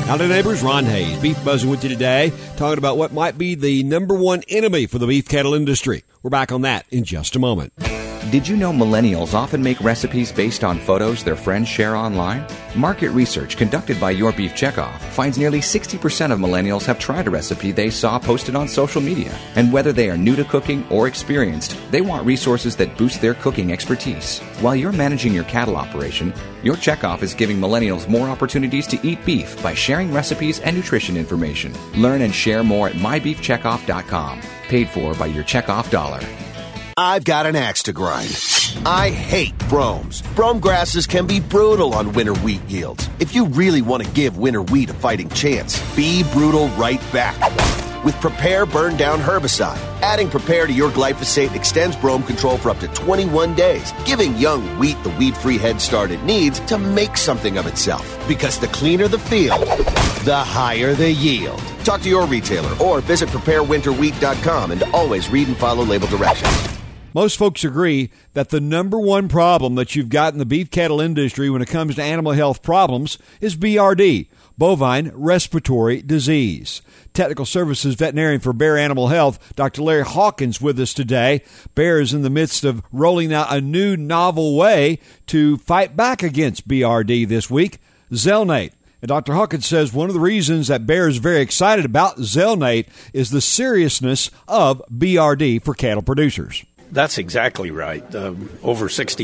Howdy neighbors, Ron Hayes, Beef Buzzing with you today, talking about what might be the number one enemy for the beef cattle industry. We're back on that in just a moment. Did you know millennials often make recipes based on photos their friends share online? Market research conducted by Your Beef Checkoff finds nearly 60% of millennials have tried a recipe they saw posted on social media. And whether they are new to cooking or experienced, they want resources that boost their cooking expertise. While you're managing your cattle operation, Your Checkoff is giving millennials more opportunities to eat beef by sharing recipes and nutrition information. Learn and share more at mybeefcheckoff.com. Paid for by your Checkoff dollar. I've got an axe to grind. I hate bromes. Brome grasses can be brutal on winter wheat yields. If you really want to give winter wheat a fighting chance, be brutal right back. With Prepare Burn Down Herbicide. Adding Prepare to your glyphosate extends brome control for up to 21 days, giving young wheat the weed-free head start it needs to make something of itself. Because the cleaner the field, the higher the yield. Talk to your retailer or visit preparewinterwheat.com and always read and follow label directions. Most folks agree that the number one problem that you've got in the beef cattle industry when it comes to animal health problems is BRD, bovine respiratory disease. Technical Services veterinarian for Bayer Animal Health, Dr. Larry Hawkins, with us today. Bayer is in the midst of rolling out a new novel way to fight back against BRD this week, Zelnate. And Dr. Hawkins says one of the reasons that Bayer is very excited about Zelnate is the seriousness of BRD for cattle producers. That's exactly right. Over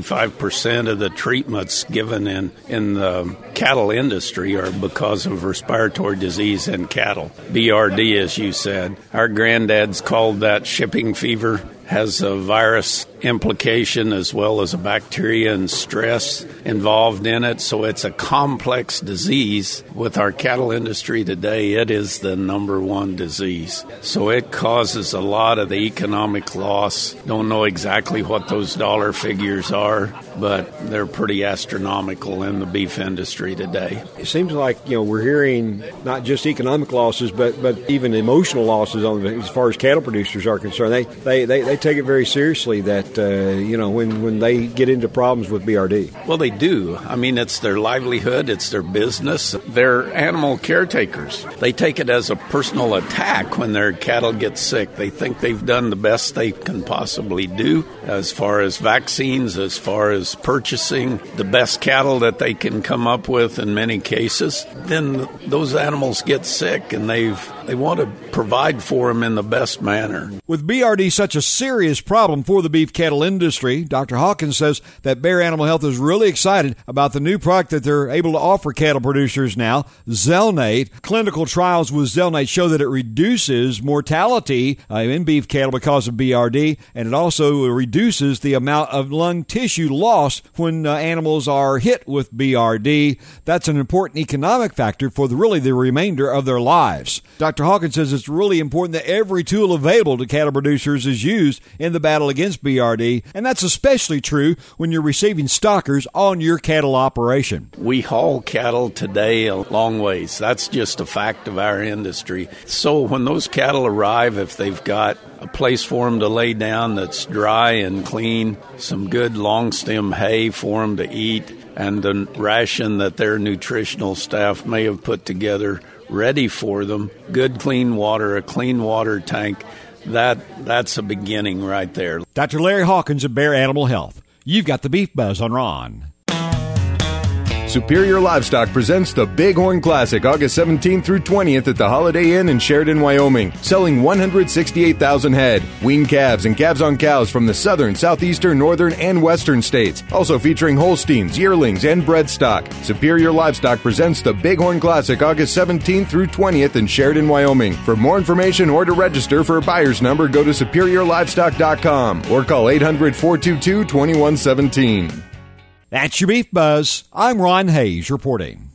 65% of the treatments given in the cattle industry are because of respiratory disease in cattle. BRD, as you said. Our granddads called that shipping fever. Has a virus implication as well as a bacteria and stress involved in it. So it's a complex disease. With our cattle industry today, it is the number one disease. So it causes a lot of the economic loss. Don't know exactly what those dollar figures are, but they're pretty astronomical in the beef industry today. It seems like, we're hearing not just economic losses, but even emotional losses as far as cattle producers are concerned. They take it very seriously that, when they get into problems with BRD. Well, they do. I mean, it's their livelihood. It's their business. They're animal caretakers. They take it as a personal attack when their cattle get sick. They think they've done the best they can possibly do as far as vaccines, as far as purchasing the best cattle that they can come up with in many cases. Then those animals get sick and they want to provide for them in the best manner. With BRD such a serious problem for the beef cattle industry, Dr. Hawkins says that Bayer Animal Health is really excited about the new product that they're able to offer cattle producers now, Zelnate. Clinical trials with Zelnate show that it reduces mortality in beef cattle because of BRD, and it also reduces the amount of lung tissue lost when animals are hit with BRD. That's an important economic factor for the remainder of their lives. Dr. Hawkins says it's really important that every tool available to cattle producers is used in the battle against BRD, and that's especially true when you're receiving stockers on your cattle operation. We haul cattle today a long ways. That's just a fact of our industry. So when those cattle arrive, if they've got a place for them to lay down that's dry and clean, some good long stem hay for them to eat, and the ration that their nutritional staff may have put together ready for them, good clean water, a clean water tank, that's a beginning right there. Dr. Larry Hawkins of Bayer Animal Health. You've got the Beef Buzz on Ron. Superior Livestock presents the Bighorn Classic August 17th through 20th at the Holiday Inn in Sheridan, Wyoming. Selling 168,000 head, weaned calves and calves on cows from the southern, southeastern, northern, and western states. Also featuring Holsteins, yearlings, and bred stock. Superior Livestock presents the Bighorn Classic August 17th through 20th in Sheridan, Wyoming. For more information or to register for a buyer's number, go to superiorlivestock.com or call 800-422-2117. That's your Beef Buzz. I'm Ron Hayes reporting.